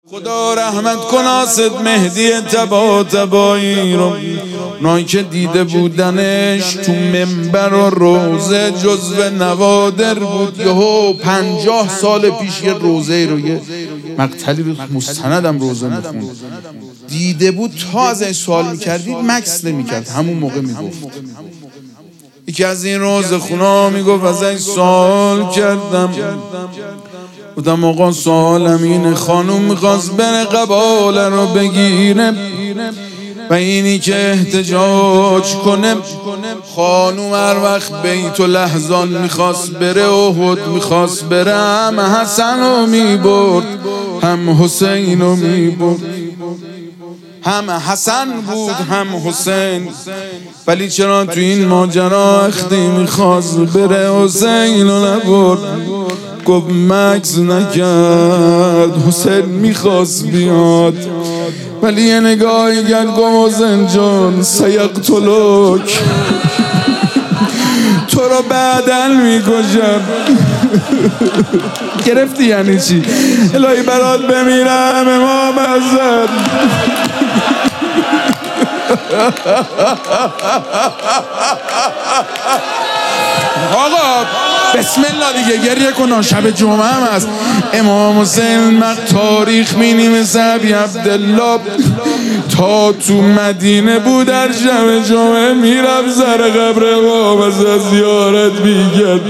خدا رحمت کن آسد مهدی طباطبایی رو، اونایی که دیده بودنش تو منبر و روزه جزو نوادر بود. یهو 50 سال پیش یه روزه رو، یه مقتلی رو مستندم روزه میخوند، دیده بود. تا از این سوال میکردید مکس نمیکرد، همون موقع میگفت. یکی از این روزه خونا میگفت از این سوال کردم، بودم آقا سوالم اینه، خانوم میخواست بره قباله رو بگیره و اینی که احتجاج کنه، خانوم هر وقت بیت و لحظان میخواست بره، احد میخواست بره، هم حسن رو میبرد هم حسین رو میبرد، هم حسن بود هم حسین، ولی چرا تو این ماجرا اختی میخواست بره حسین رو نبرد؟ گفت مکس نکرد، حسین میخواست بیاد ولی یه نگاهی کرد، گفت حسین جان سیقتلک، تو رو بعدن میکشم. گرفتی یعنی چی؟ الهی برات بمیرم امام حسن. آقا بسم الله دیگه، گریه کن، شب جمعه هم هست. امام حسین تاریخ مینویسه ابی عبدالله تا تو مدینه بود، در شب جمعه میرفت سر قبر امام حسین زیارت میکرد.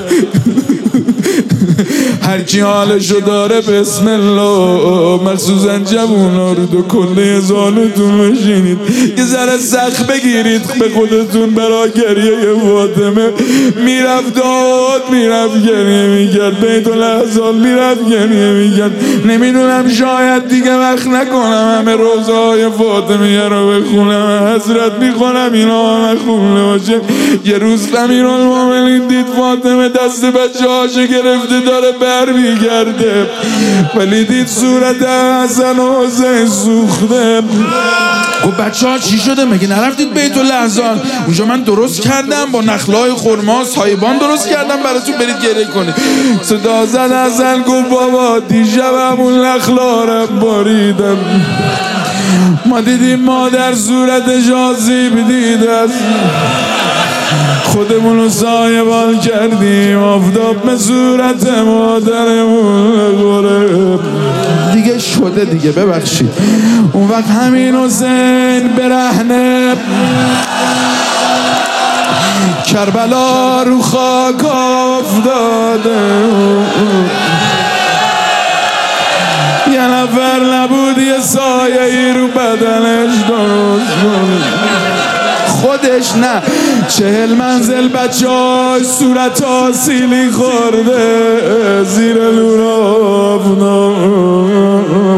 هر کی حالشو داره بسم الله، مخصوصا جوونا رو دو کله زانوتون بشینید، یه ذره سخت بگیرید به خودتون برای گریه فاطمه. میرفت داد میرفت گریه میکرد، بیت الاحزان میرفت گریه میکرد. نمیدونم شاید دیگه وقت نکنم همه روزهای فاطمیه رو بخونم، حضرت میخونم اینا همه خونه باشه. یه روز امیرالمومنین دید فاطمه دست بچه هاشو گرفته داره بر میگرده، ولی دید صورت حسن و حسین سوخته. خب بچه ها چی شده؟ مگه نرفتید بیت الاحزان؟ اونجا من درست کردم با نخلای خرما سایبان درست کردم براتون، برید گریه کنید. صدا زد حسن گفت بابا دیشب همون نخلا رو باریدم، ما دیدیم مادر صورتش آسیب دیده است، خودمون رو سایبان کردیم، آفتاب به صورت مادرمون خوره. دیگه شده دیگه، ببخشید. اون وقت همین حسین برهنه کربلا رو خاک افتاده، یه نفر نبود یه سایه ای رو بدنش درست خودش نه 40 منزل بچه های صورت آسیلی خورده زیر نور آفتاب.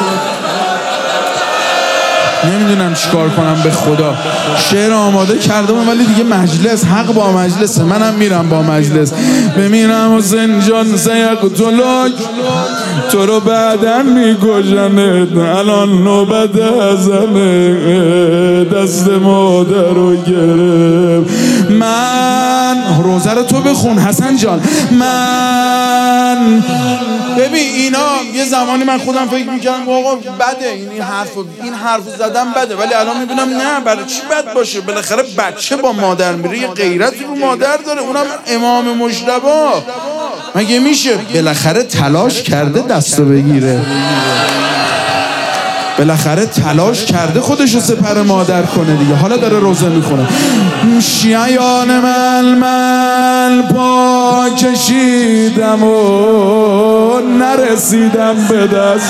نمیدونم چیکار کنم به خدا. شعر آماده کردم ولی دیگه مجلس، حق با مجلسه، منم میرم با مجلس. بمیرم حسین جان سیقتلک، تو رو بعدن میکشنت، الان نوبت حسنه، دست مادر رو گرفت. من روزه رو تو بخون حسن جان. من ببین اینا یه زمانی من خودم فکر میکردم آقا بده این حرف زدم بده، ولی الان میبینم نه، برای چی بد باشه؟ بالاخره بچه با مادر میره، یه غیرتی رو مادر داره، اونم امام مجتبی. مگه میشه؟ بالاخره تلاش کرده دستو بگیره، بالاخره تلاش کرده خودشو سپر مادر کنه دیگه. حالا داره روزه میخونه. شیعان من پا کشیدم و نرسیدم به دست،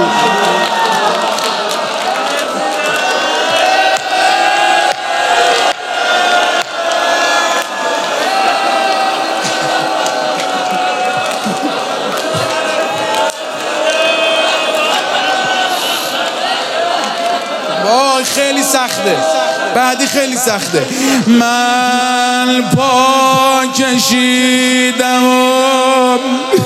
خیلی سخته، بعدی خیلی سخته. من پا کشیدم و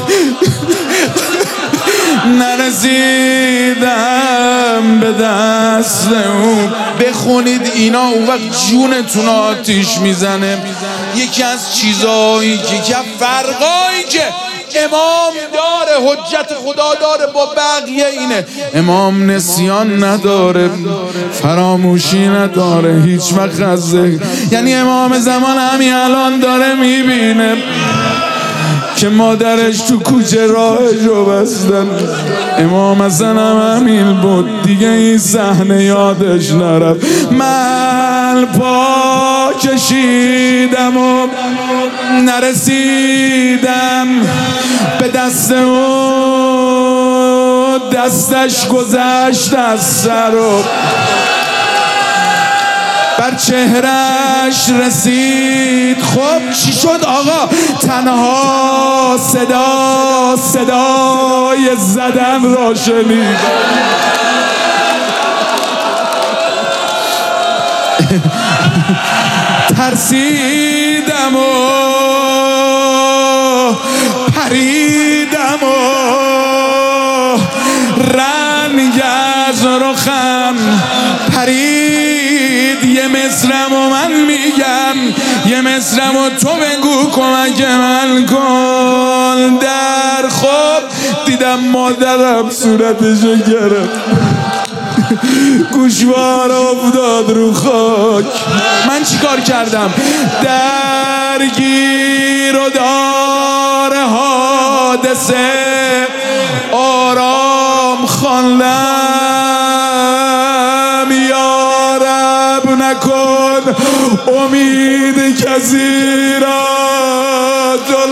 نرسیدم به دست او. بخونید اینا اون وقت جونتون آتیش میزنه. یکی از چیزایی که یکی از فرقایی که امام داره، حجت خدا داره، با بقیه اینه. امام نسیان نداره، فراموشی نداره هیچ وقت از یعنی امام زمان همین الان داره میبینه که مادرش تو کوچه راهشو بستن. امام حسن هم همین بود دیگه، این صحنه یادش نرفت. من پا کشیدم و نرسیدم به دست او، دستش گذشت از سر و بر چهرش رسید. خب چی شد آقا؟ تنها صدای زدن را شنید. ترسیدم و پریدم و رنگ از رخم پرید. یه مصرم و من میگم، یه مصرم و تو بگو کمک من کن. در خواب دیدم مادرم صورتشو گرفت، گوشوار افتاد رو خاک. من چیکار کردم؟ درگیر و دار حادثه آرام خواندم، یا رب نکن امید کسی را